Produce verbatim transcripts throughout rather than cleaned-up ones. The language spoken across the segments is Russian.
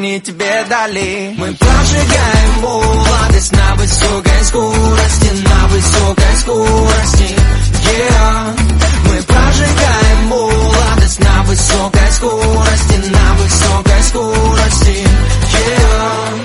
они тебе дали. Мы прожигаем молодость на высокой скорости, на высокой скорости, yeah. Мы прожигаем молодость на высокой скорости, на высокой скорости, yeah.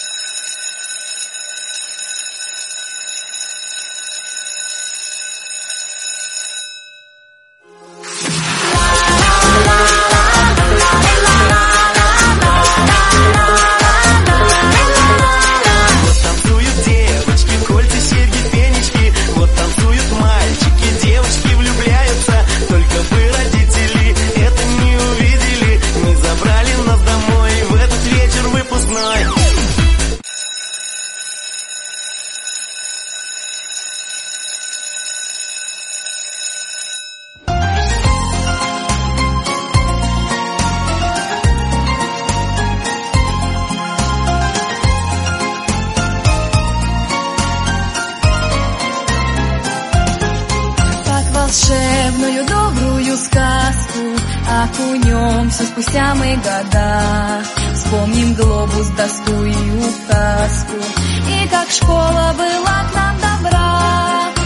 Волшебную добрую сказку окунемся спустя мы года. Вспомним глобус, доску и указку, и как школа была к нам добра.